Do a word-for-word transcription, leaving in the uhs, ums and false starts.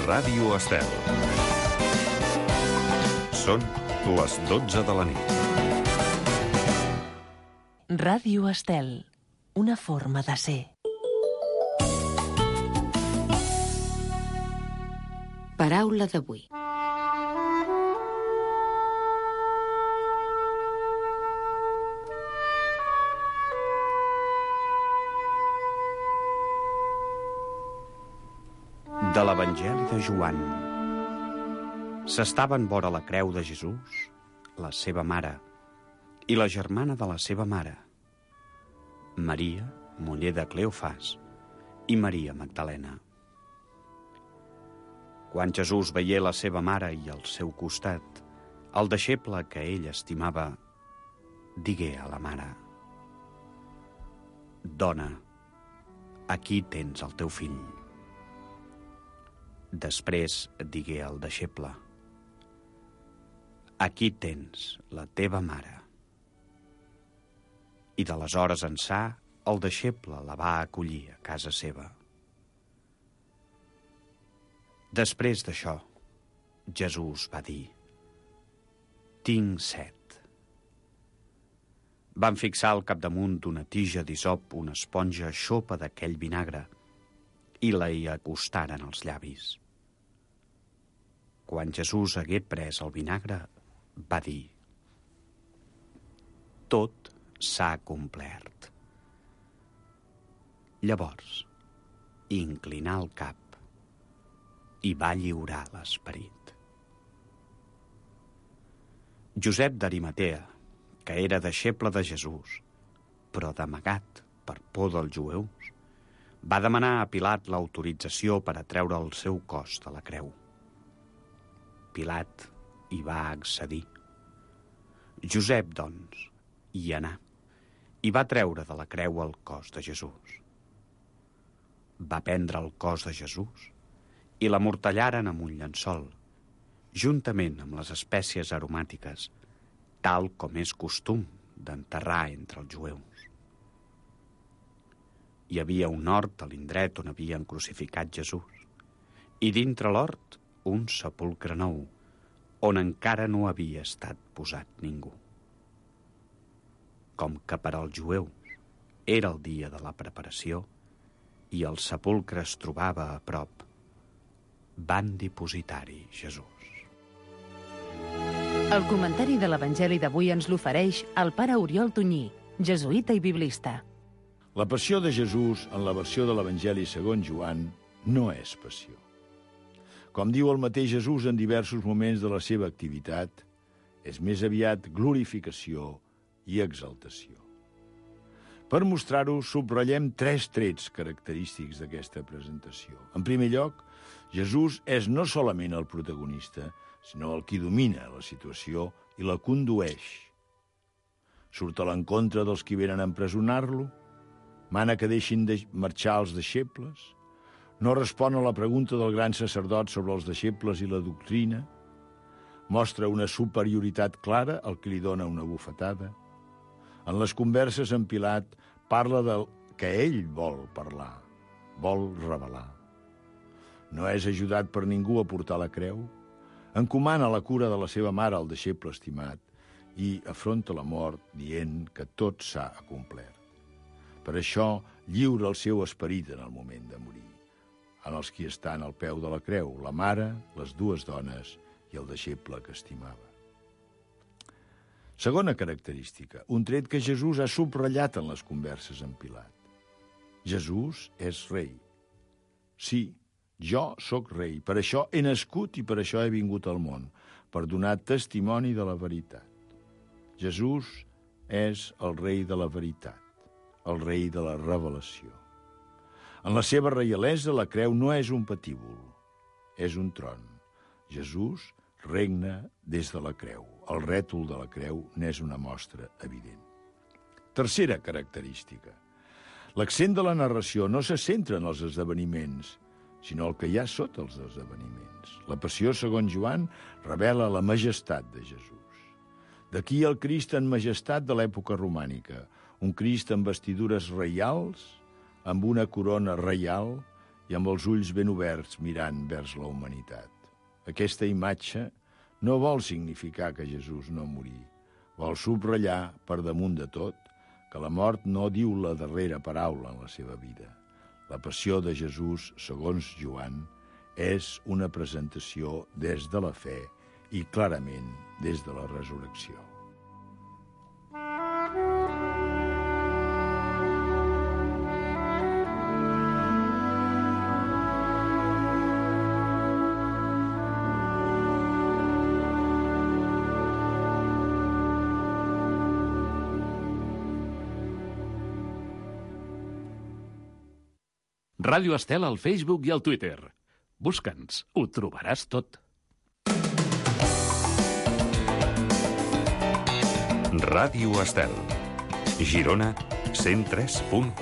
Ràdio Estel. Són les dotze de la nit. Ràdio Estel, una forma de ser. Paraula d'avui. De l'Evangeli de Joan. S'estaven vora la creu de Jesús, la seva mare, i la germana de la seva mare, Maria, muller de Cleofàs, i Maria Magdalena. Quan Jesús veié la seva mare i al seu costat el deixeble que ell estimava, digué a la mare: «Dona, aquí tens el teu fill». Després digué al deixeble: «Aquí tens la teva mare». I d'aleshores ençà el deixeble la va acollir a casa seva. Després d'això, Jesús va dir: «Tinc set». Van fixar al capdamunt d'una tija d'hisop una esponja xopa d'aquell vinagre i la hi acostaren als llavis. Quan Jesús hagué pres el vinagre, va dir: «Tot s'ha complert». Llavors, inclinà el cap i va lliurar l'esperit. Josep d'Arimatea, que era deixeble de Jesús, però d'amagat per por dels jueus, va demanar a Pilat l'autorització per a treure el seu cos de la creu. Pilat hi va accedir. Josep, doncs, hi anà i va treure de la creu el cos de Jesús. Va prendre el cos de Jesús i l'amortallaren amb un llençol, juntament amb les espècies aromàtiques, tal com és costum d'enterrar entre els jueus. Hi havia un hort a l'indret on havien crucificat Jesús, i dintre l'hort un sepulcre nou, on encara no havia estat posat ningú. Com que per als jueus era el dia de la preparació i el sepulcre es trobava a prop, van dipositar-hi Jesús. El comentari de l'Evangeli d'avui ens l'ofereix el pare Oriol Tunyí, jesuïta i biblista. La passió de Jesús, en la versió de l'Evangeli segons Joan, no és passió. Com diu el mateix Jesús en diversos moments de la seva activitat, és més aviat glorificació i exaltació. Per mostrar-ho, subratllem tres trets característics d'aquesta presentació. En primer lloc, Jesús és no solament el protagonista, sinó el qui domina la situació i la condueix. Surt a l'encontre dels qui venen a empresonar-lo, mana que deixin de marxar els deixebles, no respon a la pregunta del gran sacerdot sobre els deixebles i la doctrina, mostra una superioritat clara al que li dona una bufetada. En les converses amb Pilat parla del que ell vol parlar, vol revelar. No és ajudat per ningú a portar la creu, encomana la cura de la seva mare al deixeble estimat i afronta la mort dient que tot s'ha acomplert. Per això lliura el seu esperit en el moment de morir, en els qui estan al peu de la creu, la mare, les dues dones i el deixeble que estimava. Segona característica, un tret que Jesús ha subratllat en les converses amb Pilat. Jesús és rei. Sí, jo sóc rei, per això he nascut i per això he vingut al món, per donar testimoni de la veritat. Jesús és el rei de la veritat, el rei de la revelació. En la seva reialesa, la creu no és un patíbul, és un tron. Jesús regna des de la creu. El rètol de la creu n'és una mostra evident. Tercera característica. L'accent de la narració no se centra en els esdeveniments, sinó el que hi ha sota els esdeveniments. La passió, segons Joan, revela la majestat de Jesús. D'aquí el Crist en majestat de l'època romànica, un Crist amb vestidures reials, amb una corona reial i amb els ulls ben oberts mirant vers la humanitat. Aquesta imatge no vol significar que Jesús no morí. Vol subratllar, per damunt de tot, que la mort no diu la darrera paraula en la seva vida. La passió de Jesús, segons Joan, és una presentació des de la fe i clarament des de la resurrecció. Ràdio Estel al Facebook i al Twitter. Busca'ns, ho trobaràs tot. Ràdio Estel. Girona, cent tres punt quatre.